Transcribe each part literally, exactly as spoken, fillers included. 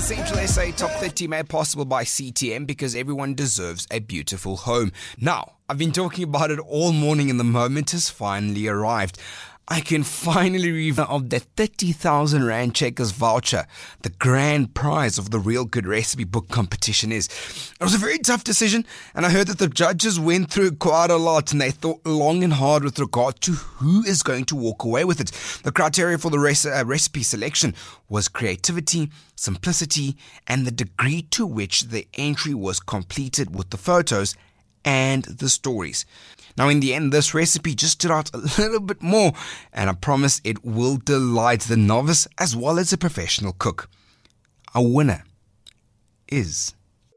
Central S A Top thirty made possible by C T M because everyone deserves a beautiful home. Now, I've been talking about it all morning and the moment has finally arrived. I can finally reveal of that thirty thousand Rand Checkers voucher. The grand prize of the Real Good Recipe Book competition is. It was a very tough decision, and I heard that the judges went through quite a lot and they thought long and hard with regard to who is going to walk away with it. The criteria for the rec- uh, recipe selection was creativity, simplicity, and the degree to which the entry was completed with the photos and the stories. Now, in the end, this recipe just stood out a little bit more, and I promise it will delight the novice as well as a professional cook. Our winner is...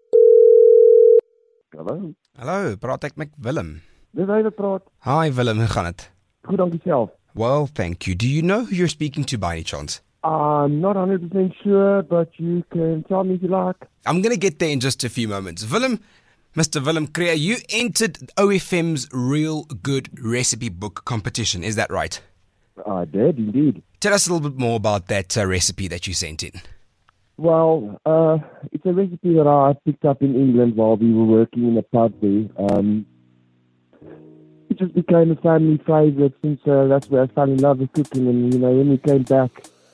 Hallo. Hallo, praat ek met Willem. Dis hy wat praat. Hi Willem, hoe gaan het? Goed, dankie self. Well, thank you. Do you know who you're speaking to by any chance? I'm not one hundred percent sure, but you can tell me if you like. I'm going to get there in just a few moments. Willem, Mister Willem Creer, you entered O F M's Real Good Recipe Book competition. Is that right? I did, indeed. Tell us a little bit more about that uh, recipe that you sent in. Well, uh, it's a recipe that I picked up in England while we were working in a pub there. Um, it just became a family favourite since uh, that's where I fell in love with cooking. And, you know, when we came back,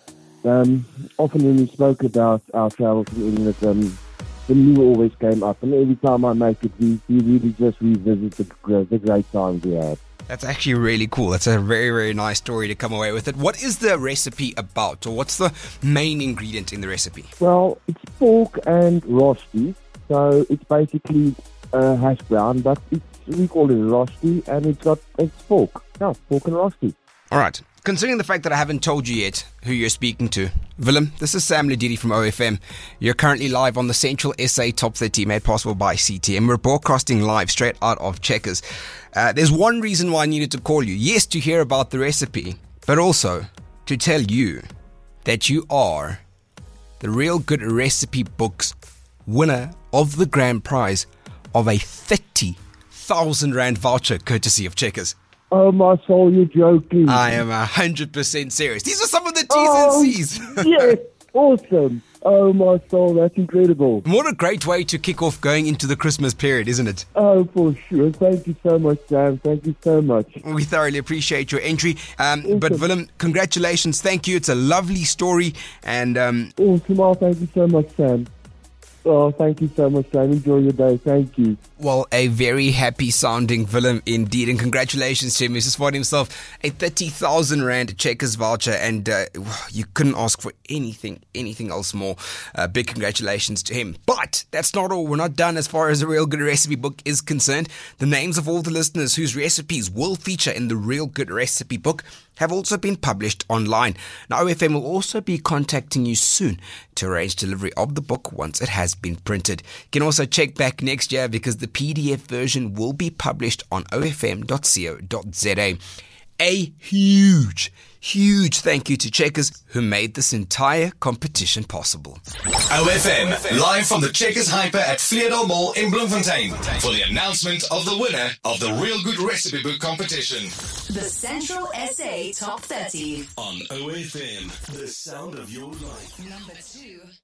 um, often when we spoke about our travels in England, um, the meal always came up, and every time I make it, we, we really just revisit the, the great times we had. That's actually really cool. That's a very, very nice story to come away with it. What is the recipe about, or what's the main ingredient in the recipe? Well, it's pork and rosti, so it's basically uh, hash brown, but it's, we call it rosti, and it's got it's pork. Yeah, pork and rosti. All right. Considering the fact that I haven't told you yet who you're speaking to, Willem, this is Sam Ledidi from O F M. You're currently live on the Central S A Top thirty made possible by C T M. We're broadcasting live straight out of Checkers. Uh, there's one reason why I needed to call you. Yes, to hear about the recipe, but also to tell you that you are the Real Good Recipe Book's winner of the grand prize of a thirty thousand Rand voucher courtesy of Checkers. Oh, my soul, you're joking. I am one hundred percent serious. These are some of the T's oh, and C's. Yes, awesome. Oh, my soul, that's incredible. What a great way to kick off going into the Christmas period, isn't it? Oh, for sure. Thank you so much, Sam. Thank you so much. We thoroughly appreciate your entry. Um, awesome. But, Willem, congratulations. Thank you. It's a lovely story. And um, Awesome. Oh, thank you so much, Sam. Oh, thank you so much, Sam. Enjoy your day. Thank you. Well, a very happy sounding Willem indeed. And congratulations to him. He's just won himself a thirty thousand Rand Checkers voucher. And uh, you couldn't ask for anything, anything else more. Uh, big congratulations to him. But that's not all. We're not done as far as the Real Good Recipe Book is concerned. The names of all the listeners whose recipes will feature in the Real Good Recipe Book have also been published online. Now, O F M will also be contacting you soon to arrange delivery of the book once it has been printed. You can also check back next year because the P D F version will be published on o f m dot co dot z a. A huge, huge thank you to Checkers who made this entire competition possible. O F M, live from the Checkers Hyper at Vleerdal Mall in Bloemfontein for the announcement of the winner of the Real Good Recipe Book competition. The Central S A Top thirty On O F M, the sound of your life. Number two.